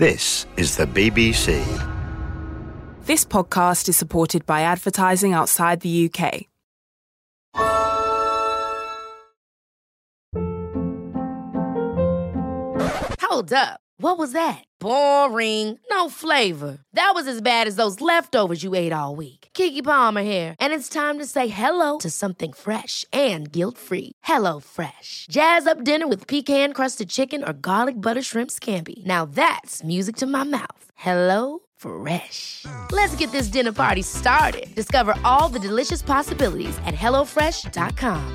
This is the BBC. This podcast is supported by advertising outside the UK. Hold up. What was that? Boring. No flavor. That was as bad as those leftovers you ate all week. Keke Palmer here, and it's time to say hello to something fresh and guilt-free. Hello Fresh. Jazz up dinner with pecan-crusted chicken or garlic butter shrimp scampi. Now that's music to my mouth. Hello Fresh. Let's get this dinner party started. Discover all the delicious possibilities at hellofresh.com.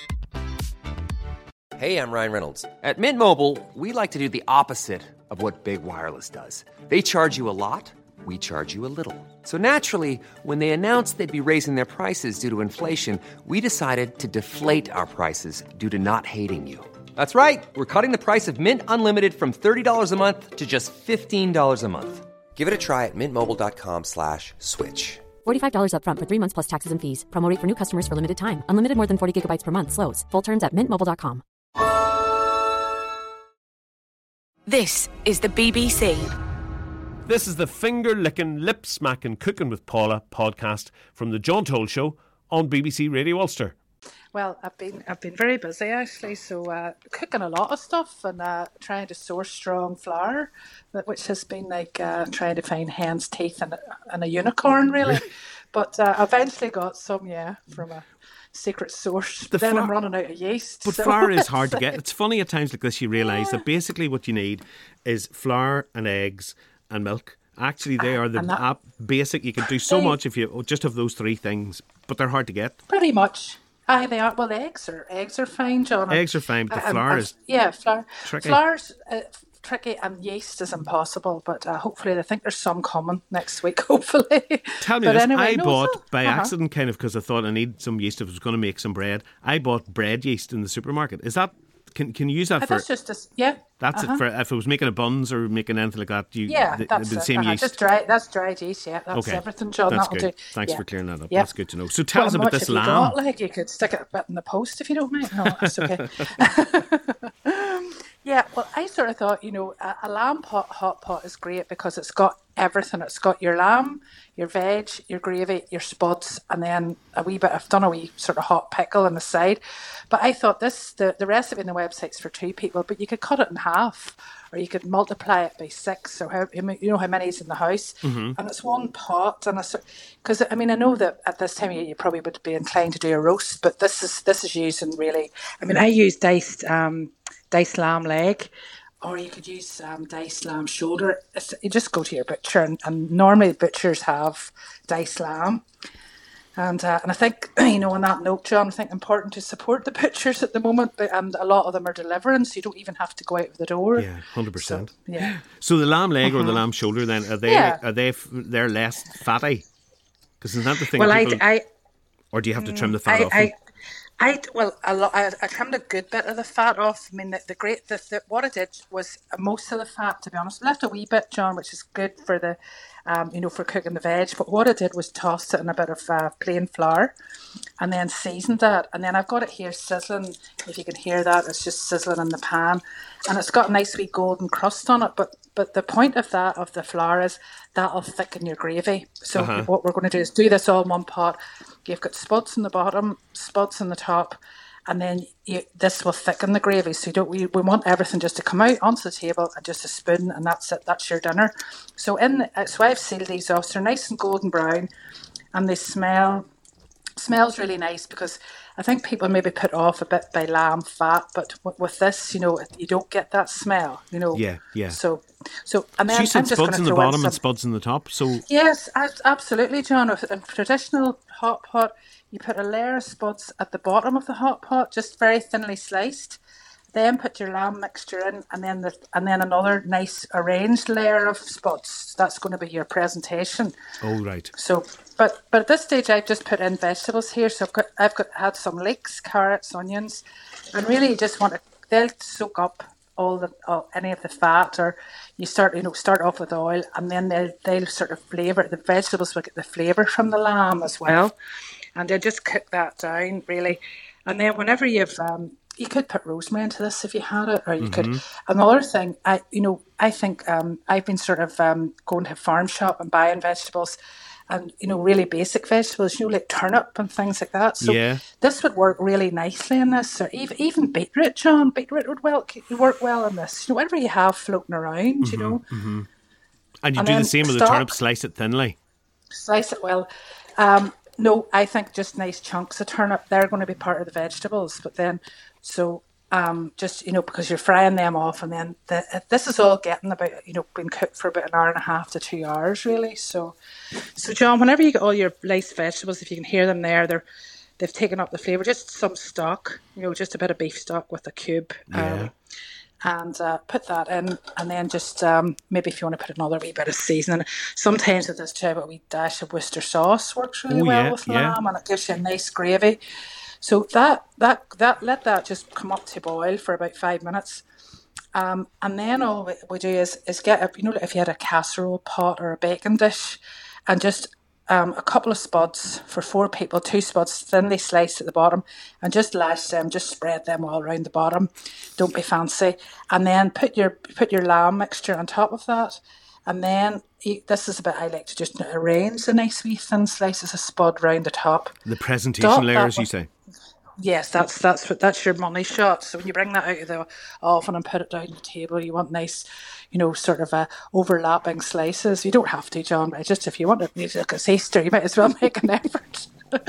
Hey, I'm Ryan Reynolds. At Mint Mobile, we like to do the opposite of what Big Wireless does. They charge you a lot, we charge you a little. So naturally, when they announced they'd be raising their prices due to inflation, we decided to deflate our prices due to not hating you. That's right. We're cutting the price of Mint Unlimited from $30 a month to just $15 a month. Give it a try at mintmobile.com/switch. $45 up front for 3 months plus taxes and fees. Promo rate for new customers for limited time. Unlimited more than 40 gigabytes per month. Slows full terms at mintmobile.com. This is the BBC. This is the finger-licking, lip-smacking Cooking with Paula podcast from the John Toll Show on BBC Radio Ulster. Well, I've been very busy actually, so cooking a lot of stuff and trying to source strong flour, which has been like trying to find hen's teeth and a unicorn really. But I eventually got some, from a secret source. Then I'm running out of yeast. But flour is hard to get. It's funny at times like this you realise that basically what you need is flour and eggs and milk. Actually, they are the basic. You can do so much if you just have those three things, but they're hard to get. Pretty much. Aye, they are. Well, eggs are fine, John. Eggs are fine, but the flour is tricky. Flour's tricky, and yeast is impossible. But hopefully, I think there's some coming next week. Hopefully. Tell me this: anyway, I bought by accident, kind of because I thought I need some yeast if I was going to make some bread. I bought bread yeast in the supermarket. Is that? Can you use that for? That's just That's it for if I was making a buns or making anything like that. That's the same yeast. That's dried yeast. Yeah, that's everything, John. That's That'll good. do. Thanks for clearing that up. That's good to know. So tell us about this lamb. You could stick it a bit in the post if you don't mind. No, that's okay. Yeah, well, I sort of thought, a lamb hot pot is great because it's got everything. It's got your lamb, your veg, your gravy, your spuds, and then I've done a wee sort of hot pickle on the side. But I thought the recipe on the website's for 2 people, but you could cut it in half, or you could multiply it by 6, so how many is in the house, and it's one pot. And because I know that at this time of year you probably would be inclined to do a roast, but this is using really. I use diced lamb leg, or you could use diced lamb shoulder. You just go to your butcher, and normally butchers have diced lamb. And I think, on that note, John, I think important to support the butchers at the moment, and a lot of them are delivering, so you don't even have to go out of the door. Yeah, 100%. So, yeah. So the lamb leg or the lamb shoulder, then they're less fatty? Because isn't that the thing? Well, or do you have to trim the fat off? I trimmed a good bit of the fat off. What I did was most of the fat, to be honest, left a wee bit, John, which is good for the, for cooking the veg. But what I did was toss it in a bit of plain flour, and then seasoned that. And then I've got it here sizzling. If you can hear that, it's just sizzling in the pan, and it's got a nice wee golden crust on it. But the point of the flour is that'll thicken your gravy. So what we're going to do is do this all in one pot. You've got spuds in the bottom, spuds in the top, and then this will thicken the gravy. So we want everything just to come out onto the table and just a spoon, and that's it. That's your dinner. So I've sealed these off. So they're nice and golden brown, and they smells really nice, because I think people maybe put off a bit by lamb fat, but with this, you don't get that smell. Yeah. So and then you said spuds in the bottom and spuds in the top. So yes, absolutely, John. In traditional hot pot, you put a layer of spuds at the bottom of the hot pot, just very thinly sliced. Then put your lamb mixture in, and then another nice arranged layer of spuds. That's going to be your presentation. Oh, right. So, but at this stage, I've just put in vegetables here. So I've had some leeks, carrots, onions, and really you just they'll soak up any of the fat, or you start off with oil, and then they'll sort of flavour. The vegetables will get the flavour from the lamb as well, and they'll just cook that down really. And then whenever you've you could put rosemary into this if you had it, or you could. Another thing, I think I've been sort of going to a farm shop and buying vegetables, and really basic vegetables, like turnip and things like that. So this would work really nicely in this, or even beetroot, John. Beetroot would work well in this. Whatever you have floating around, And you do the same with the turnip, slice it thinly. Slice it well. No, I think just nice chunks of turnip, they're going to be part of the vegetables. But then, just, because you're frying them off, and then this is all getting about, being cooked for about 1.5 hours to 2 hours, really. So John, whenever you get all your nice vegetables, if you can hear them there, they've taken up the flavour. Just some stock, just a bit of beef stock with a cube. And put that in, and then just maybe if you want to put another wee bit of seasoning. Sometimes with this too, a wee dash of Worcester sauce works really well with lamb, and it gives you a nice gravy. So that let that just come up to boil for about 5 minutes, and then all we do is get if you had a casserole pot or a baking dish, and just a couple of spuds for 4 people, 2 spuds thinly sliced at the bottom, and just lash them, just spread them all around the bottom. Don't be fancy. And then put your lamb mixture on top of that. And then this is a bit I like to just arrange the nice wee thin slices of spud round the top. The presentation layers, you say? Yes, that's your money shot. So when you bring that out of the oven and put it down on the table, you want nice, sort of overlapping slices. You don't have to, John, but just if you want it, look, it's Easter, you might as well make an effort.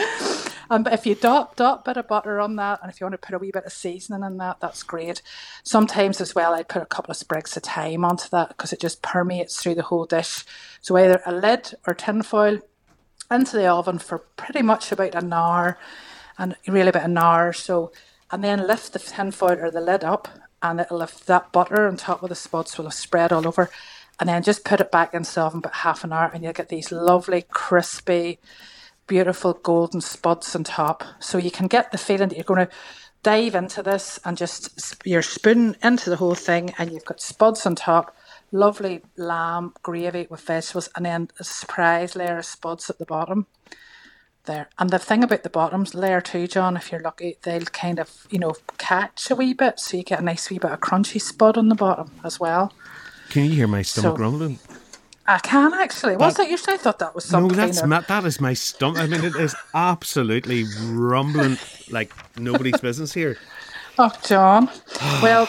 But if you dot bit of butter on that, and if you want to put a wee bit of seasoning in that, that's great. Sometimes as well, I put a couple of sprigs of thyme onto that because it just permeates through the whole dish. So either a lid or tin foil into the oven for pretty much about an hour. And really about an hour or so, and then lift the tin foil or the lid up, and it'll lift that butter on top of the spuds will have spread all over, and then just put it back into the oven about half an hour, and you'll get these lovely, crispy, beautiful golden spuds on top. So you can get the feeling that you're going to dive into this and just your spoon into the whole thing, and you've got spuds on top, lovely lamb gravy with vegetables, and then a surprise layer of spuds at the bottom. There. And the thing about the bottoms layer too, John, if you're lucky, they'll kind of, catch a wee bit, so you get a nice wee bit of crunchy spud on the bottom as well. Can you hear my stomach rumbling? I can actually. Was that usually? I thought that was something. No, that is my stomach. I mean, it is absolutely rumbling like nobody's business here. Oh, John. Well,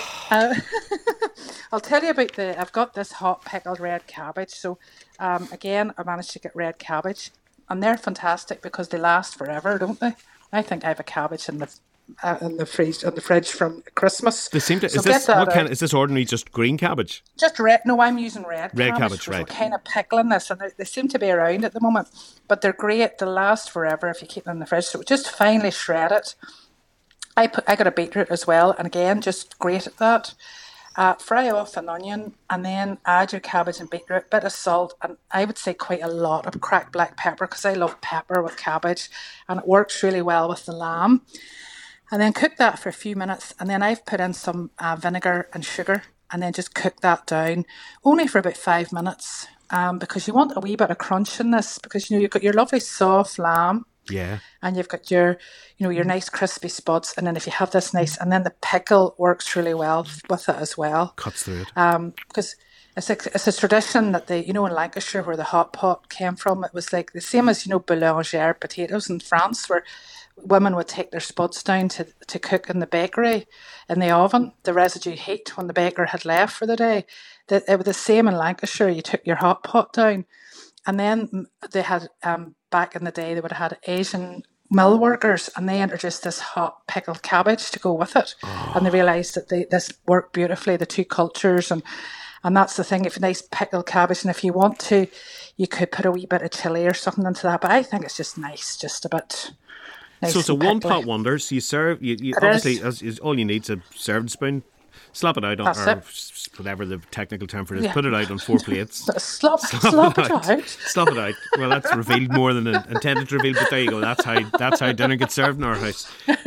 I'll tell you about I've got this hot pickled red cabbage. So, again, I managed to get red cabbage. And they're fantastic because they last forever, don't they? I think I have a cabbage in the fridge from Christmas. They seem to. So is this ordinary just green cabbage? Just red. No, I'm using red cabbage. Right. We're kind of pickling this, and they seem to be around at the moment. But they're great. They last forever if you keep them in the fridge. So just finely shred it. I got a beetroot as well, and again, just grate at that. Fry off an onion, and then add your cabbage and beetroot, bit of salt, and I would say quite a lot of cracked black pepper because I love pepper with cabbage, and it works really well with the lamb. And then cook that for a few minutes, and then I've put in some vinegar and sugar, and then just cook that down only for about 5 minutes, because you want a wee bit of crunch in this, because you've got your lovely soft lamb. Yeah. And you've got your nice crispy spuds, and then if you have this nice, and then the pickle works really well with it as well. Cuts through it. Because it's a tradition that in Lancashire where the hot pot came from, it was like the same as, boulangère potatoes in France, where women would take their spuds down to cook in the bakery in the oven, the residue heat when the baker had left for the day. It was the same in Lancashire. You took your hot pot down, and then they had back in the day, they would have had Asian mill workers, and they introduced this hot pickled cabbage to go with it. And they realised that this worked beautifully, the two cultures, and that's the thing. If a nice pickled cabbage, and if you want to, you could put a wee bit of chilli or something into that. But I think it's just nice, just a bit. Nice. So it's a one-pot wonder. So you serve. You obviously, as all you need is a serving spoon. Slap it out on, or whatever the technical term for it is. Yeah. Put it out on 4 plates. Slop it out. Slop it out. Well, that's revealed more than intended to reveal, but there you go. That's how dinner gets served in our house.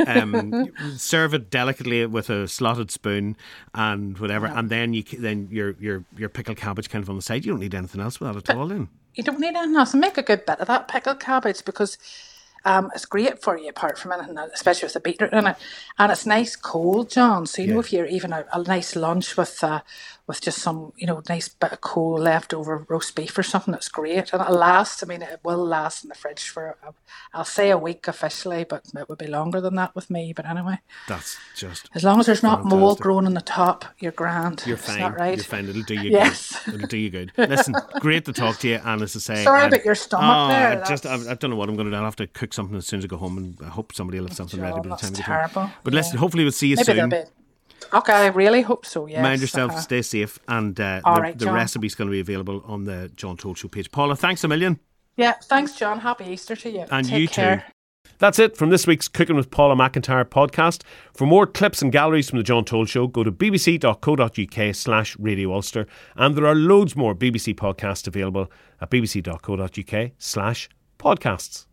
Serve it delicately with a slotted spoon and whatever, and then your pickled cabbage kind of on the side. You don't need anything else with that at all. Then you don't need anything else. And make a good bit of that pickled cabbage, because It's great for you, apart from anything, especially with the beetroot in it. And it's nice cold, John. So, you know, if you're even a nice lunch with just some, you know, nice bit of cold leftover roast beef or something, it's great. And it'll last. I mean, it will last in the fridge for, I'll say a week officially, but it would be longer than that with me. But anyway. That's just... As long as there's not mold growing on the top, you're grand. You're fine. Is that right? You're fine. It'll do you yes. good. It'll do you good. Listen, great to talk to you. And as I say... Sorry about your stomach there. I don't know what I'm going to do. I'll have to cook something as soon as I go home, and I hope somebody will have something ready by the time we get home. But listen, hopefully we'll see you soon. Okay, I really hope so, yes. Mind yourself, stay safe, and the recipe's going to be available on the John Toll Show page. Paula, thanks a million. Yeah, thanks, John. Happy Easter to you. And Take you care. too. That's it from this week's Cooking with Paula McIntyre podcast. For more clips and galleries from the John Toll Show, go to bbc.co.uk/Radio Ulster, and there are loads more BBC podcasts available at bbc.co.uk/podcasts.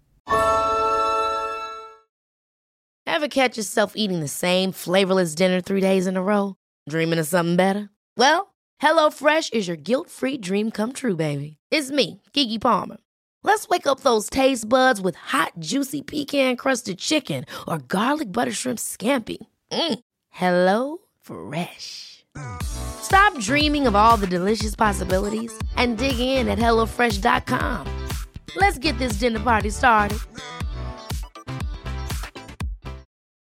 Ever catch yourself eating the same flavourless dinner 3 days in a row? Dreaming of something better? Well, HelloFresh is your guilt-free dream come true, baby. It's me, Keke Palmer. Let's wake up those taste buds with hot, juicy pecan-crusted chicken or garlic butter shrimp scampi. HelloFresh. Stop dreaming of all the delicious possibilities and dig in at HelloFresh.com. Let's get this dinner party started.